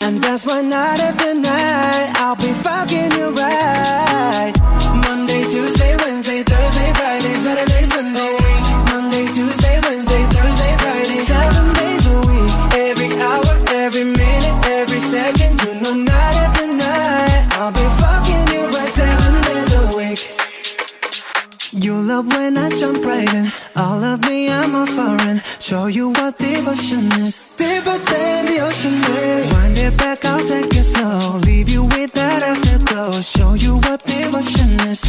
And that's why night after night I'll be fucking you right. Monday, Tuesday, Wednesday, Thursday, Friday, Saturday, Sunday. Monday, Tuesday, Wednesday, Thursday, Friday, 7 days a week. Every hour, every minute, every second. You know night after night I'll be fucking you right 7 days a week. You love when I jump right in. All of me, I'm a foreign. Show you what devotion is. Deeper than the ocean is. Wind it back, I'll take it slow. Leave you with that afterglow. Show you what devotion is.